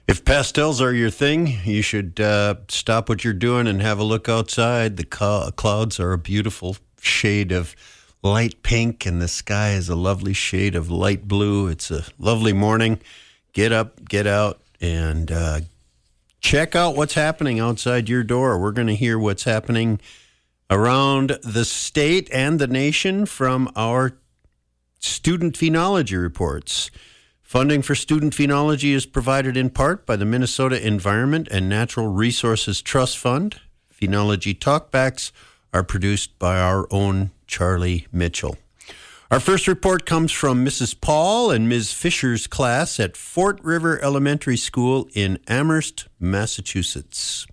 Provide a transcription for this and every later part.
If pastels are your thing, you should stop what you're doing and have a look outside. The clouds are a beautiful shade of light pink, and the sky is a lovely shade of light blue. It's a lovely morning. Get up, get out, and check out what's happening outside your door. We're going to hear what's happening around the state and the nation from our student phenology reports. Funding for student phenology is provided in part by the Minnesota Environment and Natural Resources Trust Fund. Phenology Talkbacks are produced by our own Charlie Mitchell. Our first report comes from Mrs. Paul and Ms. Fisher's class at Fort River Elementary School in Amherst, Massachusetts.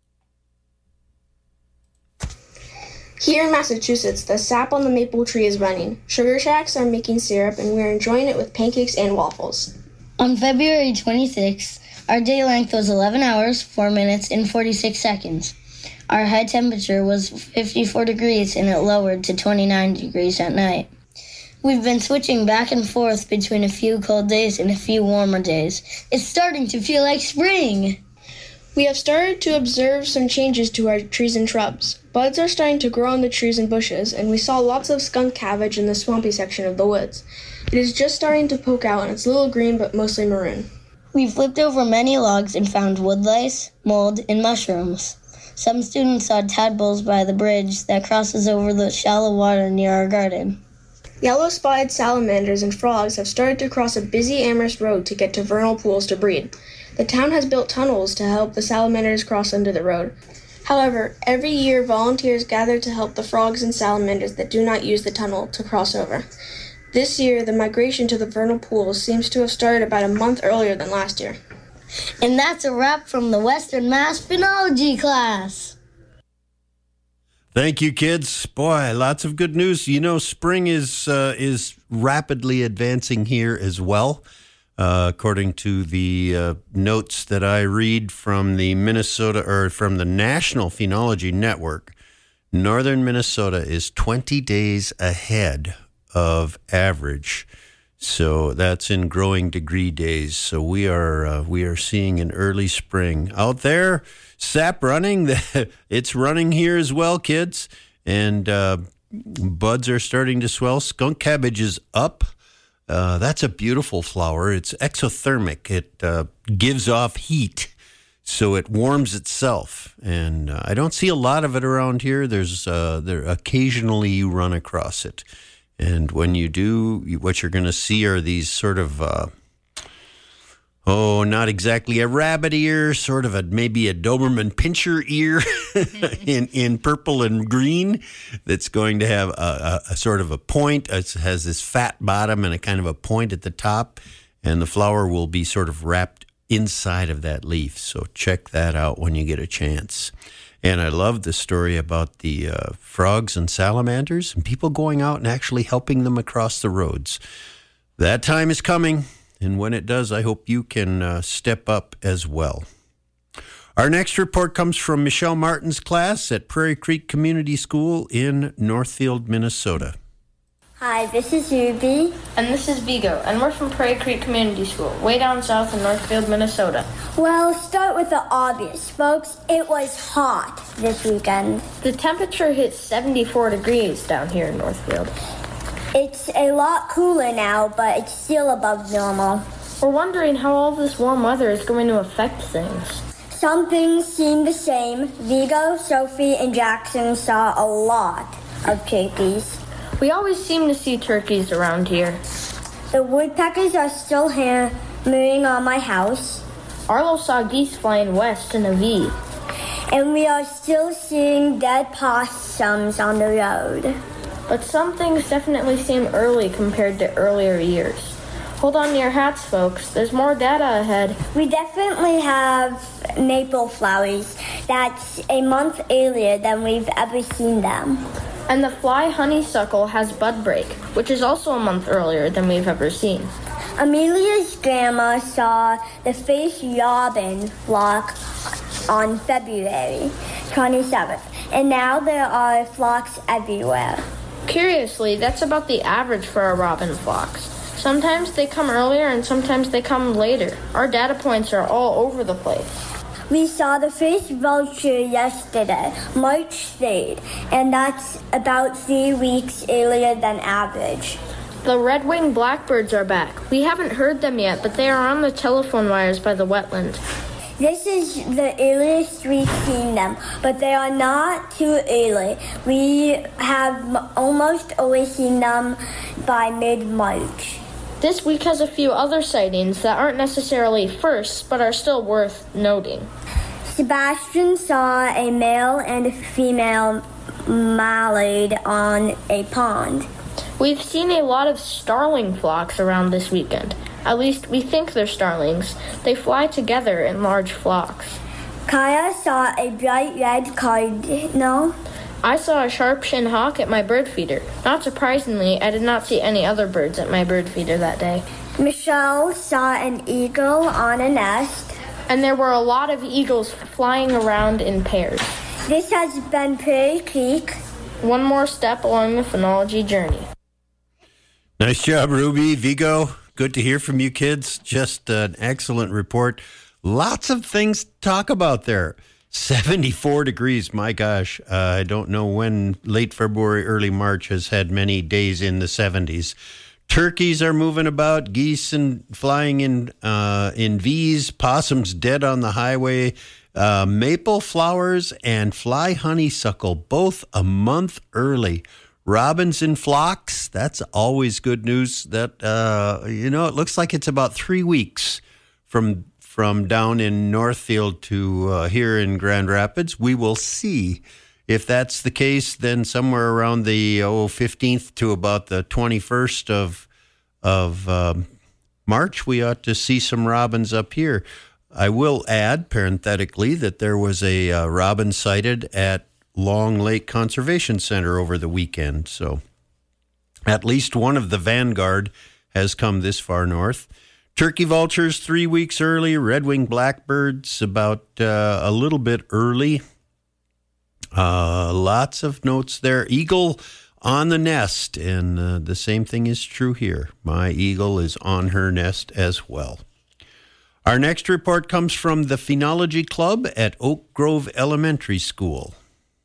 Here in Massachusetts, the sap on the maple tree is running. Sugar shacks are making syrup, and we're enjoying it with pancakes and waffles. On February 26th, our day length was 11 hours, 4 minutes, and 46 seconds. Our high temperature was 54 degrees, and it lowered to 29 degrees at night. We've been switching back and forth between a few cold days and a few warmer days. It's starting to feel like spring. We have started to observe some changes to our trees and shrubs. Buds are starting to grow on the trees and bushes, and we saw lots of skunk cabbage in the swampy section of the woods. It is just starting to poke out, and it's a little green but mostly maroon. We flipped over many logs and found woodlice, mold, and mushrooms. Some students saw tadpoles by the bridge that crosses over the shallow water near our garden. Yellow-spotted salamanders and frogs have started to cross a busy Amherst road to get to vernal pools to breed. The town has built tunnels to help the salamanders cross under the road. However, every year volunteers gather to help the frogs and salamanders that do not use the tunnel to cross over. This year, the migration to the vernal pools seems to have started about a month earlier than last year. And that's a wrap from the Western Mass Phenology class. Thank you, kids. Boy, lots of good news. You know, spring is rapidly advancing here as well. According to the notes that I read from the from the National Phenology Network, northern Minnesota is 20 days ahead of average. So that's in growing degree days. So we are seeing an early spring out there. Sap running, it's running here as well, kids. And buds are starting to swell. Skunk cabbage is up. That's a beautiful flower. It's exothermic. It gives off heat, so it warms itself. And I don't see a lot of it around here. There occasionally you run across it. And when you do, what you're going to see are these sort of, not exactly a rabbit ear, sort of maybe a Doberman Pinscher ear in purple and green that's going to have a sort of a point. It has this fat bottom and a kind of a point at the top, and the flower will be sort of wrapped inside of that leaf. So check that out when you get a chance. And I love the story about the frogs and salamanders and people going out and actually helping them across the roads. That time is coming, and when it does, I hope you can step up as well. Our next report comes from Michelle Martin's class at Prairie Creek Community School in Northfield, Minnesota. Hi, this is Ruby. And this is Vigo, and we're from Prairie Creek Community School, way down south in Northfield, Minnesota. Well, start with the obvious, folks. It was hot this weekend. The temperature hit 74 degrees down here in Northfield. It's a lot cooler now, but it's still above normal. We're wondering how all this warm weather is going to affect things. Some things seem the same. Vigo, Sophie, and Jackson saw a lot of turkeys. We always seem to see turkeys around here. The woodpeckers are still hammering on my house. Arlo saw geese flying west in a V. And we are still seeing dead possums on the road. But some things definitely seem early compared to earlier years. Hold on to your hats, folks. There's more data ahead. We definitely have maple flowers. That's a month earlier than we've ever seen them. And the fly honeysuckle has bud break, which is also a month earlier than we've ever seen. Amelia's grandma saw the first robin flock on February 27th, and now there are flocks everywhere. Curiously, that's about the average for our robin flocks. Sometimes they come earlier and sometimes they come later. Our data points are all over the place. We saw the first vulture yesterday, March 3rd, and that's about 3 weeks earlier than average. The red-winged blackbirds are back. We haven't heard them yet, but they are on the telephone wires by the wetland. This is the earliest we've seen them, but they are not too early. We have almost always seen them by mid-March. This week has a few other sightings that aren't necessarily firsts, but are still worth noting. Sebastian saw a male and a female mallard on a pond. We've seen a lot of starling flocks around this weekend. At least we think they're starlings. They fly together in large flocks. Kaya saw a bright red cardinal. I saw a sharp-shinned hawk at my bird feeder. Not surprisingly, I did not see any other birds at my bird feeder that day. Michelle saw an eagle on a nest. And there were a lot of eagles flying around in pairs. This has been Prairie Creek. One more step along the phenology journey. Nice job, Ruby. Vigo, good to hear from you kids. Just an excellent report. Lots of things to talk about there. 74 degrees, my gosh. I don't know when late February, early March has had many days in the 70s. Turkeys are moving about, geese and flying in V's, possums dead on the highway, maple flowers and fly honeysuckle, both a month early. Robins in flocks, that's always good news. That, it looks like it's about 3 weeks from down in Northfield to here in Grand Rapids. We will see. If that's the case, then somewhere around the 15th to about the 21st of March, we ought to see some robins up here. I will add, parenthetically, that there was a robin sighted at Long Lake Conservation Center over the weekend. So at least one of the vanguard has come this far north. Turkey vultures 3 weeks early, red-winged blackbirds about a little bit early. Lots of notes there. Eagle on the nest, and the same thing is true here. My eagle is on her nest as well. Our next report comes from the Phenology Club at Oak Grove Elementary School.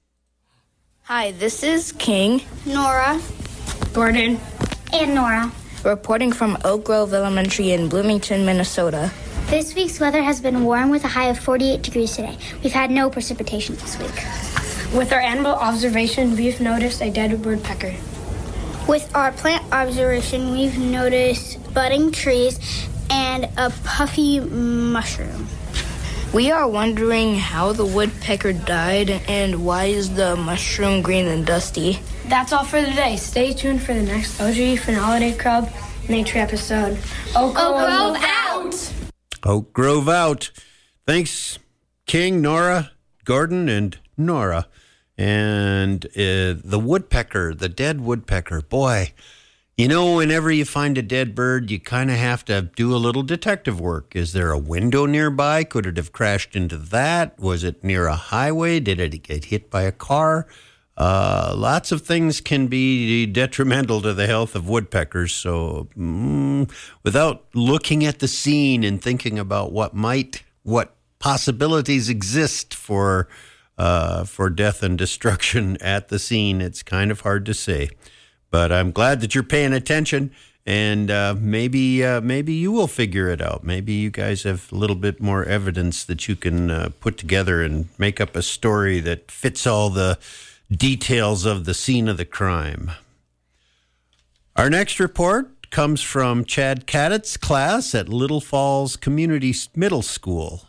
Hi, this is King, Nora, Gordon, and Nora, reporting from Oak Grove Elementary in Bloomington, Minnesota. This week's weather has been warm with a high of 48 degrees today. We've had no precipitation this week. With our animal observation, we've noticed a dead woodpecker. With our plant observation, we've noticed budding trees and a puffy mushroom. We are wondering how the woodpecker died and why is the mushroom green and dusty. That's all for today. Stay tuned for the next OG Phenology Club nature episode. Oak Grove out! Oak Grove out. Thanks, King, Nora, Gordon, and Nora. And the woodpecker, the dead woodpecker. Boy, whenever you find a dead bird, you kind of have to do a little detective work. Is there a window nearby? Could it have crashed into that? Was it near a highway? Did it get hit by a car? Lots of things can be detrimental to the health of woodpeckers. So without looking at the scene and thinking about what possibilities exist for death and destruction at the scene, it's kind of hard to say. But I'm glad that you're paying attention, and maybe you will figure it out. Maybe you guys have a little bit more evidence that you can put together and make up a story that fits all the details of the scene of the crime. Our next report comes from Chad Caddett's class at Little Falls Community Middle School.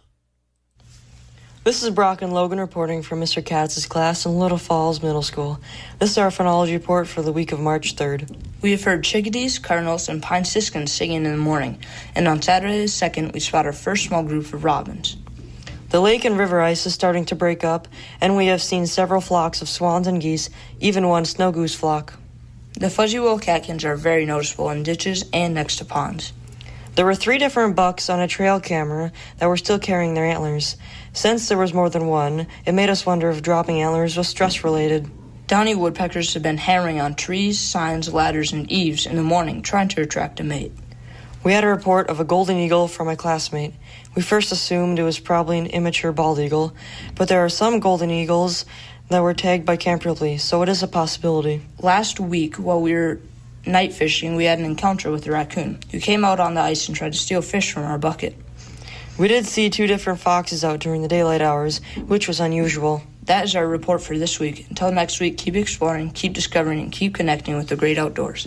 This is Brock and Logan reporting from Mr. Katz's class in Little Falls Middle School. This is our phenology report for the week of March 3rd. We have heard chickadees, cardinals, and pine siskins singing in the morning, and on Saturday the 2nd, we spot our first small group of robins. The lake and river ice is starting to break up, and we have seen several flocks of swans and geese, even one snow goose flock. The fuzzy-wheel catkins are very noticeable in ditches and next to ponds. There were 3 different bucks on a trail camera that were still carrying their antlers. Since there was more than one, it made us wonder if dropping antlers was stress-related. Downy woodpeckers have been hammering on trees, signs, ladders, and eaves in the morning, trying to attract a mate. We had a report of a golden eagle from a classmate. We first assumed it was probably an immature bald eagle, but there are some golden eagles that were tagged by Camp Ridley, so it is a possibility. Last week, while we were night fishing, we had an encounter with a raccoon who came out on the ice and tried to steal fish from our bucket. We did see 2 different foxes out during the daylight hours, which was unusual. That is our report for this week. Until next week, keep exploring, keep discovering, and keep connecting with the great outdoors.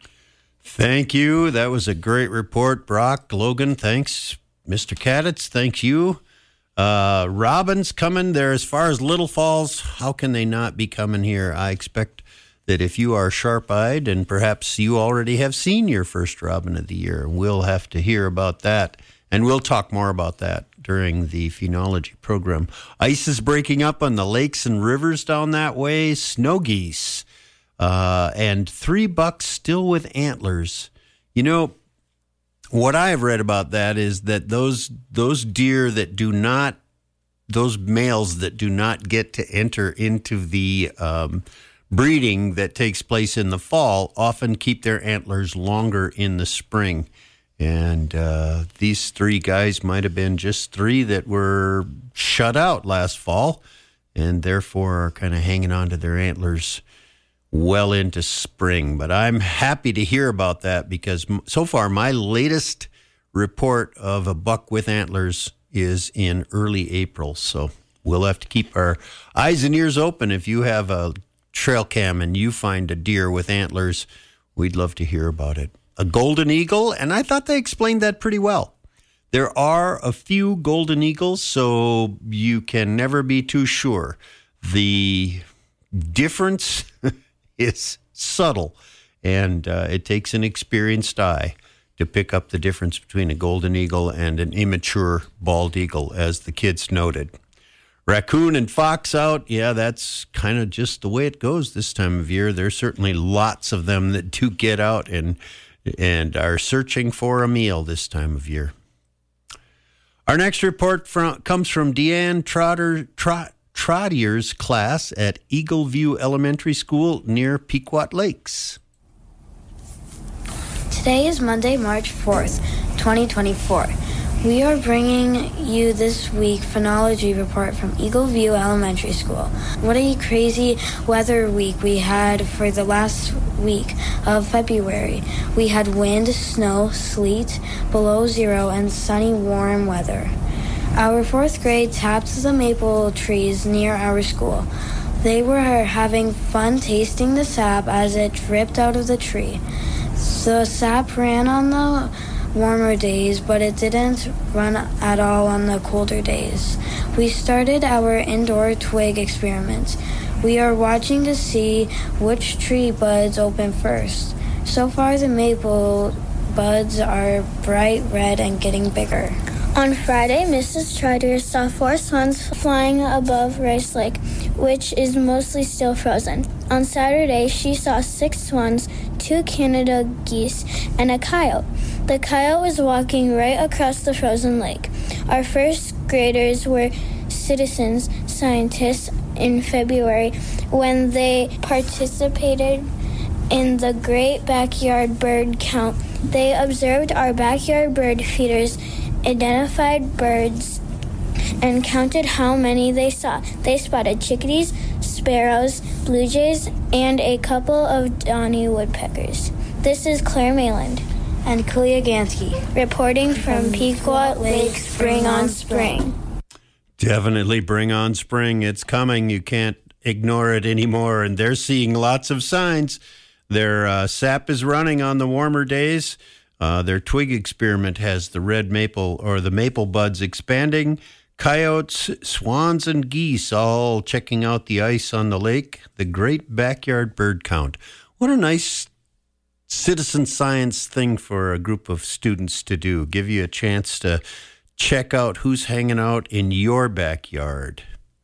Thank you. That was a great report, Brock. Logan, thanks. Mr. Kaditz, thank you. Robin's coming there as far as Little Falls. How can they not be coming here? I expect that if you are sharp-eyed, and perhaps you already have seen your first robin of the year, we'll have to hear about that. And we'll talk more about that during the phenology program. Ice is breaking up on the lakes and rivers down that way. Snow geese. And 3 bucks still with antlers. You know, what I've read about that is that those deer that do not, those males that do not get to enter into the breeding that takes place in the fall often keep their antlers longer in the spring. And these 3 guys might have been just 3 that were shut out last fall and therefore are kind of hanging on to their antlers well into spring. But I'm happy to hear about that because so far my latest report of a buck with antlers is in early April. So we'll have to keep our eyes and ears open. If you have a trail cam and you find a deer with antlers, we'd love to hear about it. A golden eagle, and I thought they explained that pretty well. There are a few golden eagles, so you can never be too sure. The difference is subtle, and it takes an experienced eye to pick up the difference between a golden eagle and an immature bald eagle, as the kids noted. Raccoon and fox out, yeah, that's kind of just the way it goes this time of year. There's certainly lots of them that do get out and are searching for a meal this time of year. Our next report comes from Deanne Trottier's class at Eagle View Elementary School near Pequot Lakes. Today is Monday, March 4th, 2024. We are bringing you this week phenology report from Eagle View Elementary School. What a crazy weather week we had for the last week of February. We had wind, snow, sleet, below zero, and sunny, warm weather. Our 4th grade tapped the maple trees near our school. They were having fun tasting the sap as it dripped out of the tree. The sap ran on the warmer days, but it didn't run at all on the colder days. We started our indoor twig experiment. We are watching to see which tree buds open first. So far, the maple buds are bright red and getting bigger. On Friday, Mrs. Trotter saw 4 swans flying above Rice Lake, which is mostly still frozen. On Saturday, she saw 6 swans, 2 Canada geese, and a coyote. The coyote was walking right across the frozen lake. Our first graders were citizen scientists in February when they participated in the Great Backyard Bird Count. They observed our backyard bird feeders, identified birds, and counted how many they saw. They spotted chickadees, sparrows, blue jays, and a couple of downy woodpeckers. This is Claire Mayland and Kulia Gansky reporting from Pequot Lakes. Bring on spring. Definitely bring on spring. It's coming. You can't ignore it anymore. And they're seeing lots of signs. Their sap is running on the warmer days. Their twig experiment has the red maple or the maple buds expanding. Coyotes, swans, and geese all checking out the ice on the lake. The Great Backyard Bird Count. What a nice citizen science thing for a group of students to do. Give you a chance to check out who's hanging out in your backyard.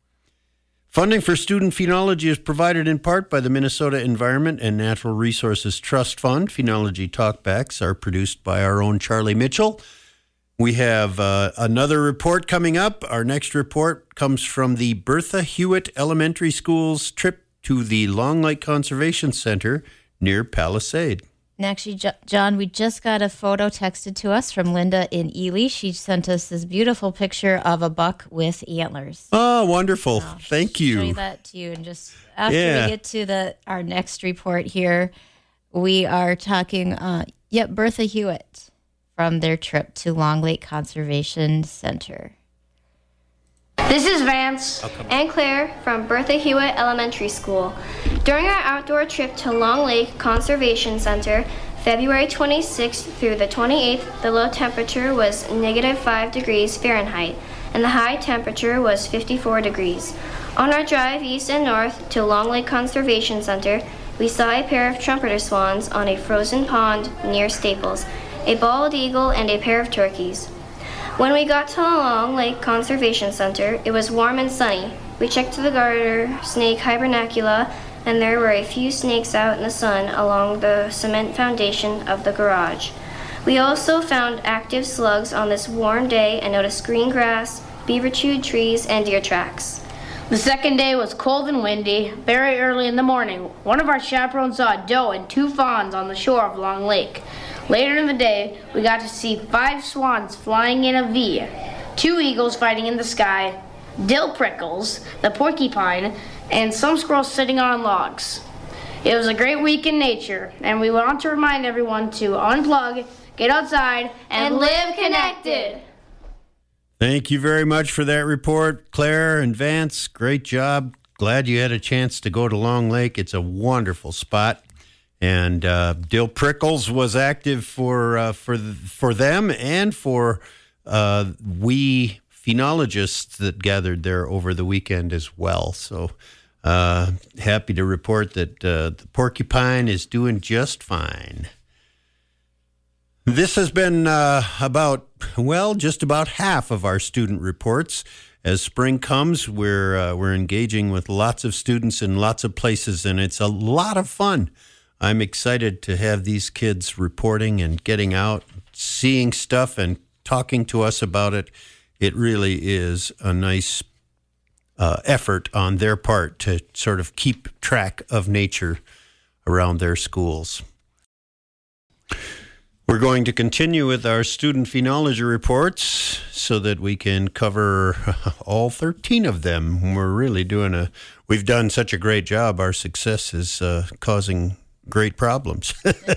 Funding for student phenology is provided in part by the Minnesota Environment and Natural Resources Trust Fund. Phenology talkbacks are produced by our own Charlie Mitchell. We have another report coming up. Our next report comes from the Bertha Hewitt Elementary School's trip to the Long Lake Conservation Center near Palisade. And actually, John, we just got a photo texted to us from Linda in Ely. She sent us this beautiful picture of a buck with antlers. Oh, wonderful. Thank you. Show you that to you. And just after we get to our next report here, we are talking, Bertha Hewitt from their trip to Long Lake Conservation Center. This is Vance and Claire from Bertha Hewitt Elementary School. During our outdoor trip to Long Lake Conservation Center, February 26th through the 28th, the low temperature was -5 degrees Fahrenheit, and the high temperature was 54 degrees. On our drive east and north to Long Lake Conservation Center, we saw a pair of trumpeter swans on a frozen pond near Staples, a bald eagle, and a pair of turkeys. When we got to Long Lake Conservation Center, it was warm and sunny. We checked the garter snake hibernacula, and there were a few snakes out in the sun along the cement foundation of the garage. We also found active slugs on this warm day and noticed green grass, beaver-chewed trees, and deer tracks. The second day was cold and windy. Very early in the morning, one of our chaperones saw a doe and 2 fawns on the shore of Long Lake. Later in the day, we got to see 5 swans flying in a V, 2 eagles fighting in the sky, dill prickles, the porcupine, and some squirrels sitting on logs. It was a great week in nature, and we want to remind everyone to unplug, get outside, and live connected. Thank you very much for that report, Claire and Vance. Great job. Glad you had a chance to go to Long Lake. It's a wonderful spot. And dill prickles was active for them and for we phenologists that gathered there over the weekend as well. So happy to report that the porcupine is doing just fine. This has been just about half of our student reports. As spring comes, we're engaging with lots of students in lots of places, and it's a lot of fun. I'm excited to have these kids reporting and getting out, seeing stuff and talking to us about it. It really is a nice effort on their part to sort of keep track of nature around their schools. We're going to continue with our student phenology reports so that we can cover all 13 of them. We've done such a great job. Our success is causing great problems.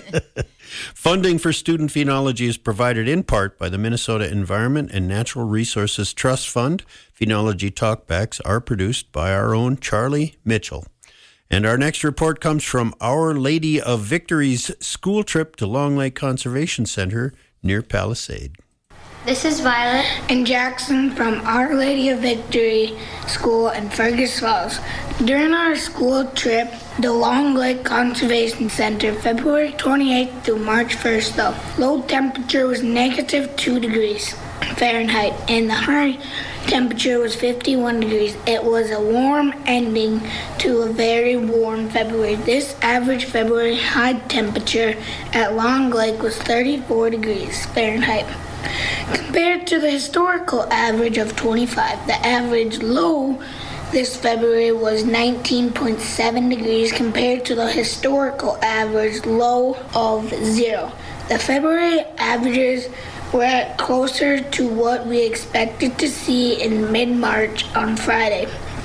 Funding for student phenology is provided in part by the Minnesota Environment and Natural Resources Trust Fund. Phenology talkbacks are produced by our own Charlie Mitchell. And our next report comes from Our Lady of Victory's school trip to Long Lake Conservation Center near Palisade. This is Violet and Jackson from Our Lady of Victory School in Fergus Falls. During our school trip to Long Lake Conservation Center, February 28th through March 1st, the low temperature was -2 degrees Fahrenheit and the high temperature was 51 degrees. It was a warm ending to a very warm February. This average February high temperature at Long Lake was 34 degrees Fahrenheit. Compared to the historical average of 25, the average low this February was 19.7 degrees compared to the historical average low of 0. The February averages were closer to what we expected to see in mid-March on Friday.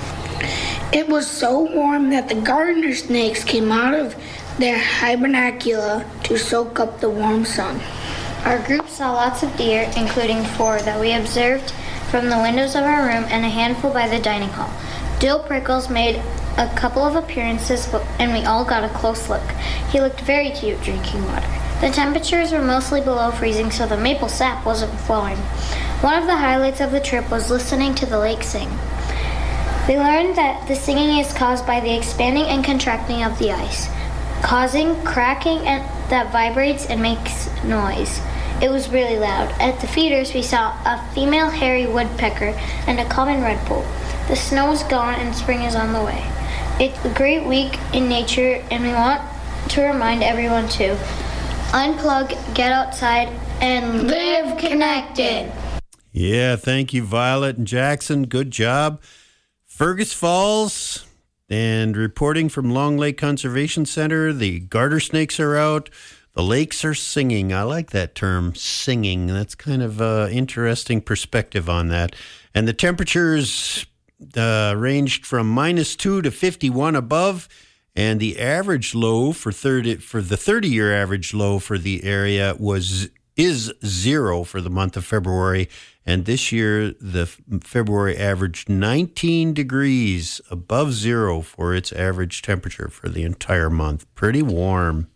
It was so warm that the garter snakes came out of their hibernacula to soak up the warm sun. Our group saw lots of deer, including 4 that we observed from the windows of our room and a handful by the dining hall. Dill Prickles made a couple of appearances, and we all got a close look. He looked very cute drinking water. The temperatures were mostly below freezing, so the maple sap wasn't flowing. One of the highlights of the trip was listening to the lake sing. We learned that the singing is caused by the expanding and contracting of the ice, causing cracking that vibrates and makes noise. It was really loud. At the feeders, we saw a female hairy woodpecker and a common redpoll. The snow is gone and spring is on the way. It's a great week in nature, and we want to remind everyone to unplug, get outside, and live connected. Yeah, thank you, Violet and Jackson. Good job. Fergus Falls, And reporting from Long Lake Conservation Center, the garter snakes are out. The lakes are singing. I like that term, singing. That's kind of an interesting perspective on that. And the temperatures ranged from -2 to 51 above. And the average low for the 30-year average low for the area is 0 for the month of February. And this year, the February averaged 19 degrees above 0 for its average temperature for the entire month. Pretty warm.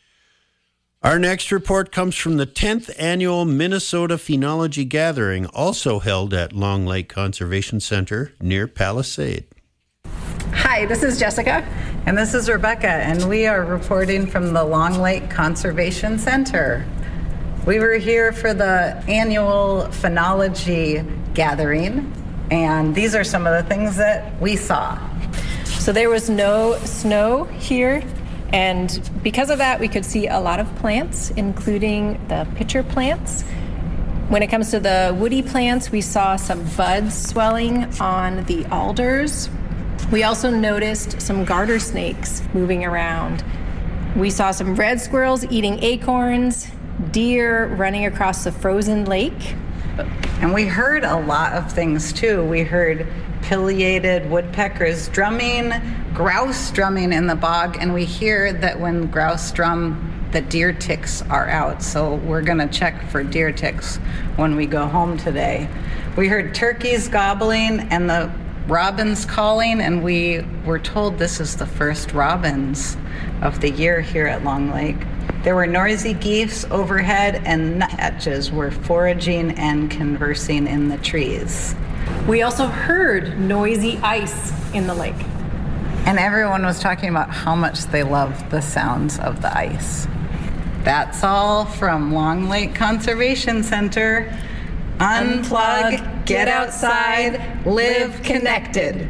Our next report comes from the 10th Annual Minnesota Phenology Gathering, also held at Long Lake Conservation Center near Palisade. Hi, this is Jessica. And this is Rebecca, and we are reporting from the Long Lake Conservation Center. We were here for the annual phenology gathering, and these are some of the things that we saw. So there was no snow here, and because of that, we could see a lot of plants, including the pitcher plants. When it comes to the woody plants, we saw some buds swelling on the alders. We also noticed some garter snakes moving around. We saw some red squirrels eating acorns, deer running across the frozen lake. And we heard a lot of things too. We heard pileated woodpeckers drumming, grouse drumming in the bog, and we hear that when grouse drum, the deer ticks are out. So we're gonna check for deer ticks when we go home today. We heard turkeys gobbling and the robins calling, and we were told this is the first robins of the year here at Long Lake. There were noisy geese overhead, and nuthatches were foraging and conversing in the trees. We also heard noisy ice in the lake. And everyone was talking about how much they love the sounds of the ice. That's all from Long Lake Conservation Center. Unplug, get outside, live connected.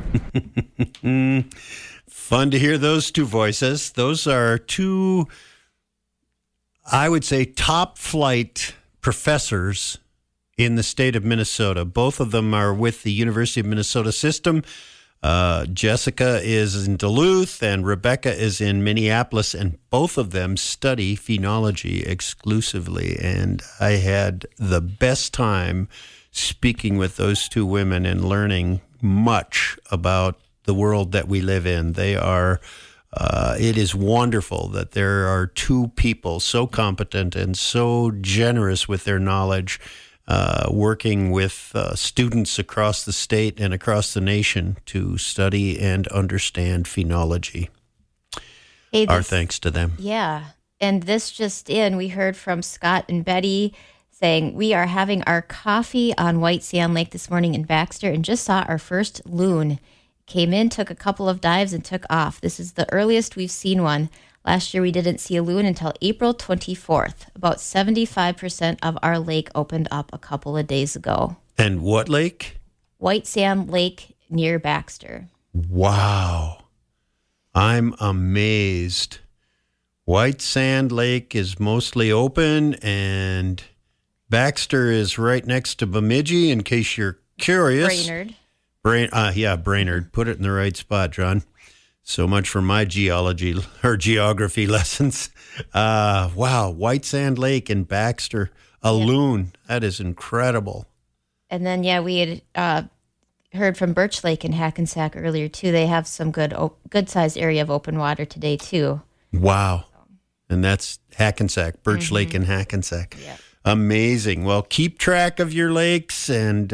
Fun to hear those two voices. Those are two, I would say, top flight professors in the state of Minnesota. Both of them are with the University of Minnesota system. Jessica is in Duluth and Rebecca is in Minneapolis, and both of them study phenology exclusively. And I had the best time speaking with those two women and learning much about the world that we live in. They are, it is wonderful that there are two people so competent and so generous with their knowledge, working with students across the state and across the nation to study and understand phenology. Hey, our thanks to them. Yeah. And this just in, we heard from Scott and Betty saying, we are having our coffee on White Sand Lake this morning in Baxter and just saw our first loon. Came in, took a couple of dives, and took off. This is the earliest we've seen one. Last year, we didn't see a loon until April 24th. About 75% of our lake opened up a couple of days ago. And what lake? White Sand Lake near Baxter. Wow. I'm amazed. White Sand Lake is mostly open, and Baxter is right next to Bemidji, in case you're curious. Brainerd. Put it in the right spot, John. So much for my geography lessons. Wow, White Sand Lake in Baxter, loon. That is incredible. And then, we had heard from Birch Lake in Hackensack earlier, too. They have some good-sized area of open water today, too. Wow. And that's Hackensack, Birch Lake in Hackensack. Yep. Amazing. Well, keep track of your lakes. And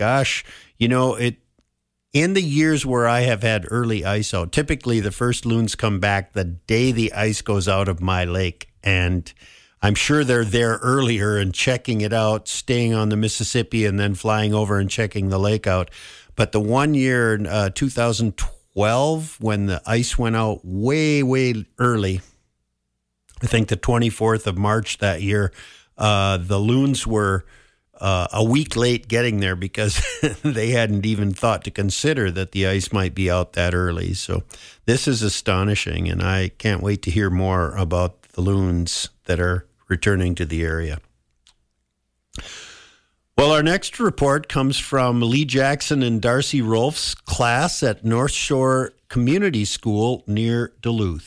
in the years where I have had early ice out, typically the first loons come back the day the ice goes out of my lake. And I'm sure they're there earlier and checking it out, staying on the Mississippi and then flying over and checking the lake out. But the one year, 2012, when the ice went out way, way early, I think the 24th of March that year, the loons were a week late getting there because they hadn't even thought to consider that the ice might be out that early. So this is astonishing, and I can't wait to hear more about the loons that are returning to the area. Well, our next report comes from Lee Jackson and Darcy Rolfe's class at North Shore Community School near Duluth.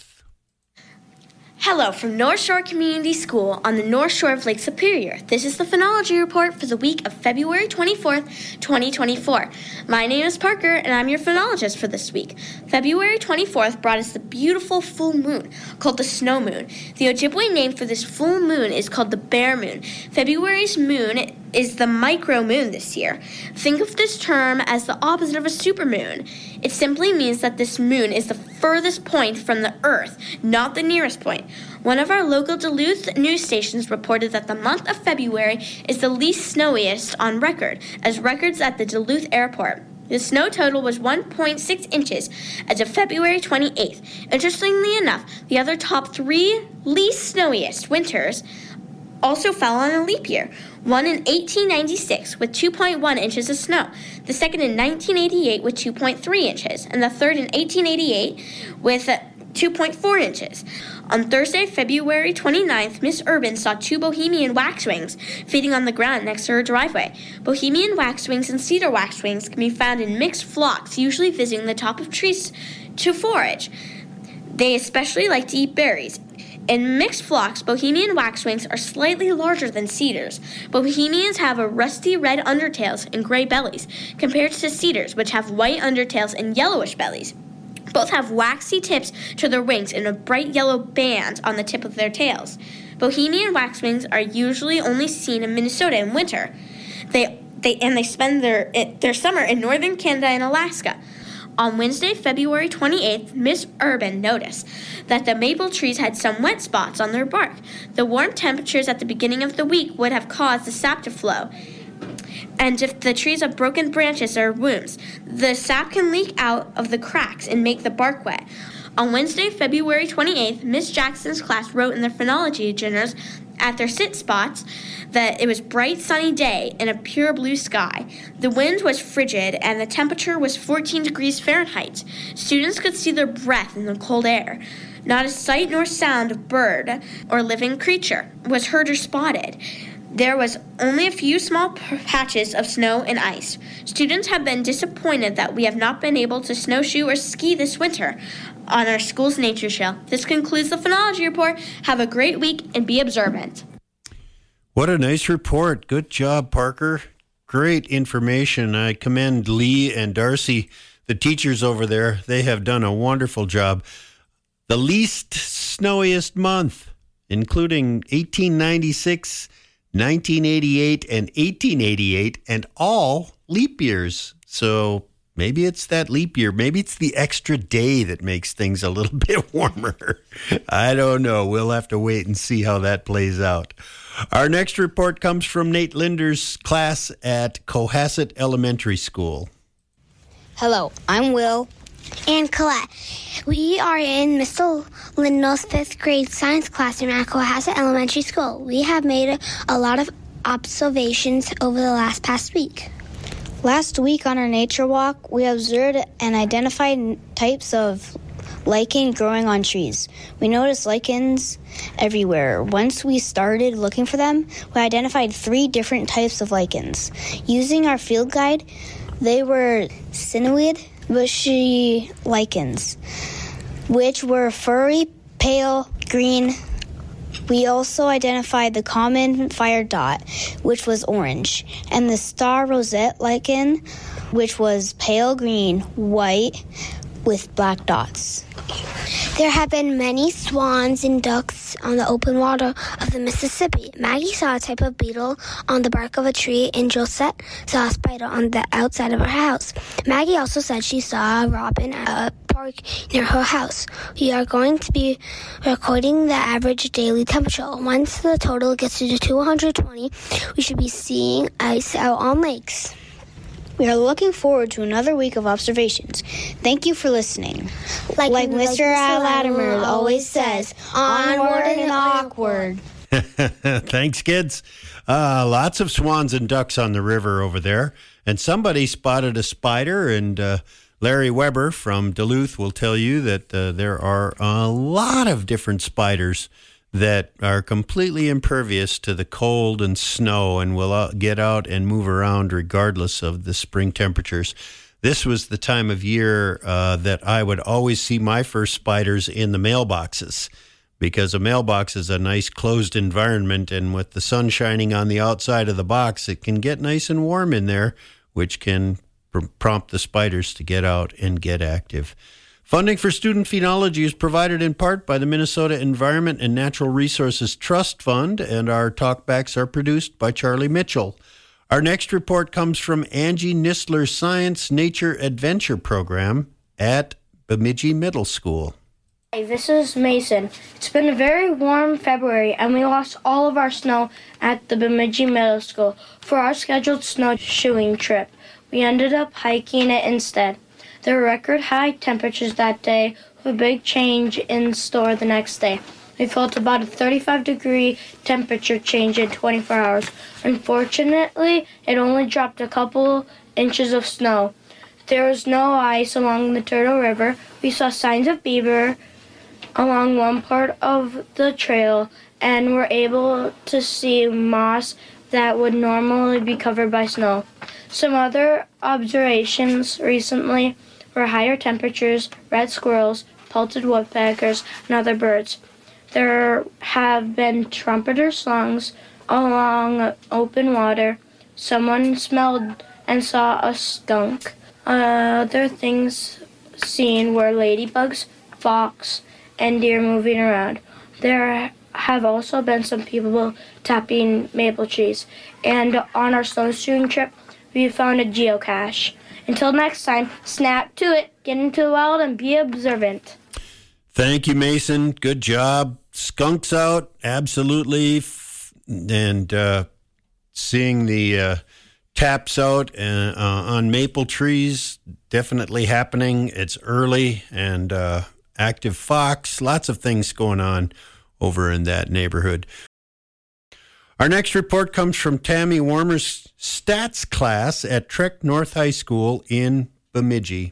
Hello from North Shore Community School on the North Shore of Lake Superior. This is the phenology report for the week of February 24th, 2024. My name is Parker, and I'm your phenologist for this week. February 24th brought us the beautiful full moon, called the snow moon. The Ojibwe name for this full moon is called the bear moon. February's moon is the micro moon this year. Think of this term as the opposite of a supermoon. It simply means that this moon is the furthest point from the Earth, not the nearest point. One of our local Duluth news stations reported that the month of February is the least snowiest on record, as records at the Duluth airport. The snow total was 1.6 inches as of February 28th. Interestingly enough, the other top 3 least snowiest winters also fell on a leap year. One in 1896 with 2.1 inches of snow, the second in 1988 with 2.3 inches, and the third in 1888 with 2.4 inches. On Thursday, February 29th, Miss Urban saw 2 Bohemian waxwings feeding on the ground next to her driveway. Bohemian waxwings and cedar waxwings can be found in mixed flocks, usually visiting the top of trees to forage. They especially like to eat berries. In mixed flocks, Bohemian waxwings are slightly larger than cedars. Bohemians have a rusty red undertails and gray bellies, compared to cedars, which have white undertails and yellowish bellies. Both have waxy tips to their wings and a bright yellow band on the tip of their tails. Bohemian waxwings are usually only seen in Minnesota in winter. They spend their summer in northern Canada and Alaska. On Wednesday, February 28th, Miss Urban noticed that the maple trees had some wet spots on their bark. The warm temperatures at the beginning of the week would have caused the sap to flow. And if the trees have broken branches or wounds, the sap can leak out of the cracks and make the bark wet. On Wednesday, February 28th, Miss Jackson's class wrote in their phenology journals at their sit spots that it was bright sunny day and a pure blue sky. The wind was frigid and the temperature was 14 degrees Fahrenheit. Students could see their breath in the cold air. Not a sight nor sound of bird or living creature was heard or spotted. There was only a few small patches of snow and ice. Students have been disappointed that we have not been able to snowshoe or ski this winter on our school's nature trail. This concludes the phenology report. Have a great week and be observant. What a nice report. Good job, Parker. Great information. I commend Lee and Darcy, the teachers over there. They have done a wonderful job. The least snowiest month, including 1896, 1988, and 1888, and all leap years. So maybe it's that leap year. Maybe it's the extra day that makes things a little bit warmer. I don't know. We'll have to wait and see how that plays out. Our next report comes from Nate Linder's class at Cohasset Elementary School. Hello, I'm Will. And Colette. We are in Mr. Lindell's 5th grade science classroom at Cohasset Elementary School. We have made a lot of observations over the past week. Last week on our nature walk, we observed and identified types of lichen growing on trees. We noticed lichens everywhere. Once we started looking for them, we identified 3 different types of lichens. Using our field guide, they were cineweed, bushy lichens, which were furry, pale green. We also identified the common fire dot, which was orange, and the star rosette lichen, which was pale green, white, with black dots. There have been many swans and ducks on the open water of the Mississippi. Maggie saw a type of beetle on the bark of a tree, and Josette saw a spider on the outside of her house. Maggie also said she saw a robin at a park near her house. We are going to be recording the average daily temperature. Once the total gets to 220, we should be seeing ice out on lakes. We are looking forward to another week of observations. Thank you for listening. Like Mr. Latimer always says, onward and awkward. Thanks, kids. Lots of swans and ducks on the river over there. And somebody spotted a spider, and Larry Weber from Duluth will tell you that there are a lot of different spiders that are completely impervious to the cold and snow and will get out and move around regardless of the spring temperatures. this was the time of year that I would always see my first spiders in the mailboxes, because a mailbox is a nice closed environment, and with the sun shining on the outside of the box, it can get nice and warm in there, which can prompt the spiders to get out and get active. Funding for student phenology is provided in part by the Minnesota Environment and Natural Resources Trust Fund, and our talkbacks are produced by Charlie Mitchell. Our next report comes from Angie Nistler's Science Nature Adventure program at Bemidji Middle School. Hey, this is Mason. It's been a very warm February, and we lost all of our snow at the Bemidji Middle School for our scheduled snowshoeing trip. We ended up hiking it instead. There were record high temperatures that day, with a big change in store the next day. We felt about a 35-degree temperature change in 24 hours. Unfortunately, it only dropped a couple inches of snow. There was no ice along the Turtle River. We saw signs of beaver along one part of the trail and were able to see moss that would normally be covered by snow. Some other observations recently were higher temperatures, red squirrels, pelted woodpeckers, and other birds. There have been trumpeter songs along open water. Someone smelled and saw a skunk. Other things seen were ladybugs, fox, and deer moving around. There have also been some people tapping maple trees. And on our snowshoeing trip, we found a geocache. Until next time, snap to it, get into the wild, and be observant. Thank you, Mason. Good job. Skunks out, absolutely. And seeing the taps out on maple trees, definitely happening. It's early, and active fox, lots of things going on over in that neighborhood. Our next report comes from Tammy Warmer's stats class at Trek North High School in Bemidji.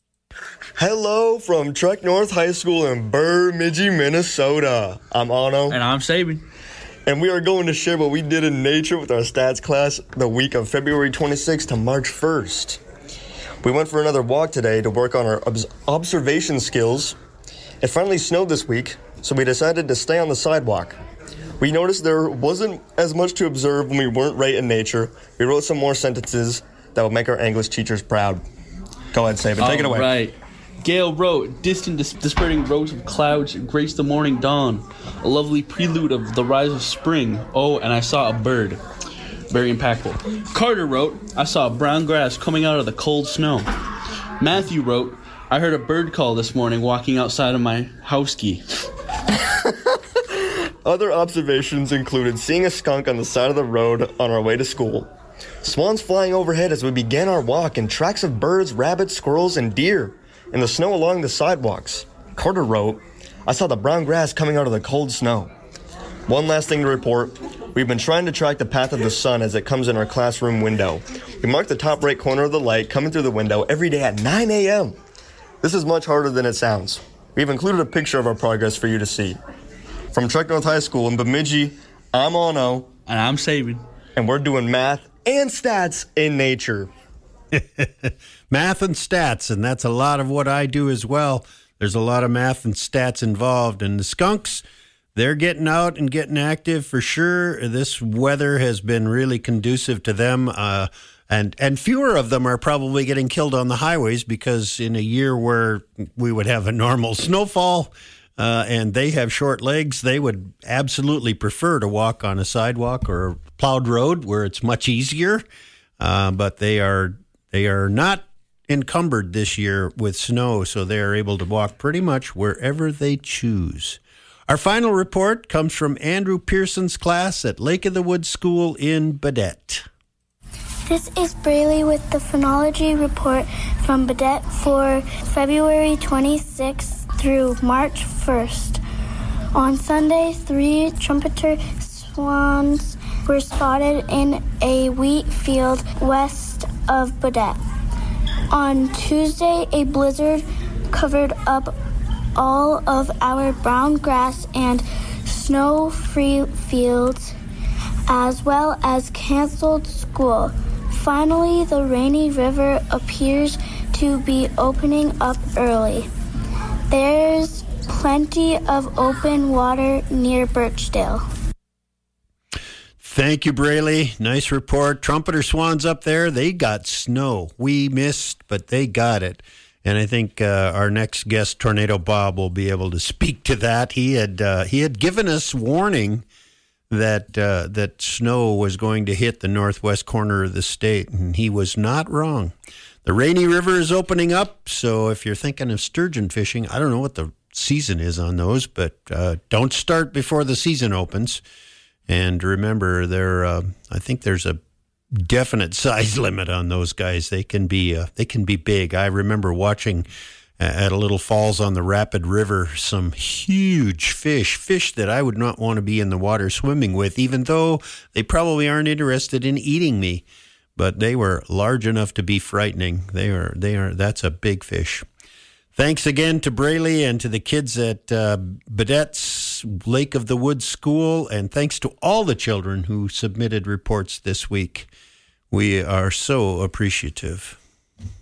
Hello from Trek North High School in Bemidji, Minnesota. I'm Ono. And I'm Sabin. And we are going to share what we did in nature with our stats class the week of February 26th to March 1st. We went for another walk today to work on our observation skills. It finally snowed this week, so we decided to stay on the sidewalk. We noticed there wasn't as much to observe when we weren't right in nature. We wrote some more sentences that would make our English teachers proud. Go ahead, Sabin. Take it away. All right. Gail wrote, distant dispersing rows of clouds grace the morning dawn, a lovely prelude of the rise of spring. Oh, and I saw a bird. Very impactful. Carter wrote, I saw brown grass coming out of the cold snow. Matthew wrote, I heard a bird call this morning walking outside of my house key. Other observations included seeing a skunk on the side of the road on our way to school, swans flying overhead as we began our walk, and tracks of birds, rabbits, squirrels, and deer in the snow along the sidewalks. Carter wrote, I saw the brown grass coming out of the cold snow. One last thing to report. We've been trying to track the path of the sun as it comes in our classroom window. We mark the top right corner of the light coming through the window every day at 9 a.m. This is much harder than it sounds. We've included a picture of our progress for you to see. From Trek North High School in Bemidji, I'm Ono. And I'm Sabin. And we're doing math and stats in nature. Math and stats, and that's a lot of what I do as well. There's a lot of math and stats involved. And the skunks, they're getting out and getting active for sure. This weather has been really conducive to them. And fewer of them are probably getting killed on the highways, because in a year where we would have a normal snowfall and they have short legs, they would absolutely prefer to walk on a sidewalk or a plowed road where it's much easier. But they are not encumbered this year with snow, so they are able to walk pretty much wherever they choose. Our final report comes from Andrew Pearson's class at Lake of the Woods School in Baudette. This is Braley with the phenology report from Baudette for February 26th through March 1st. On Sunday, 3 trumpeter swans were spotted in a wheat field west of Baudette. On Tuesday, a blizzard covered up all of our brown grass and snow-free fields, as well as canceled school. Finally, the Rainy River appears to be opening up early. There's plenty of open water near Birchdale. Thank you, Braley. Nice report. Trumpeter swans up there, they got snow. We missed, but they got it. And I think our next guest, Tornado Bob, will be able to speak to that. He had given us warning that snow was going to hit the northwest corner of the state, and he was not wrong. The Rainy River is opening up, so if you're thinking of sturgeon fishing, I don't know what the season is on those, but don't start before the season opens. And remember, I think there's a definite size limit on those guys. They can be big. I remember watching at a little falls on the Rapid River some huge fish that I would not want to be in the water swimming with, even though they probably aren't interested in eating me. But they were large enough to be frightening. That's a big fish. Thanks again to Braley and to the kids at Bedette's Lake of the Woods School, and thanks to all the children who submitted reports this week. We are so appreciative.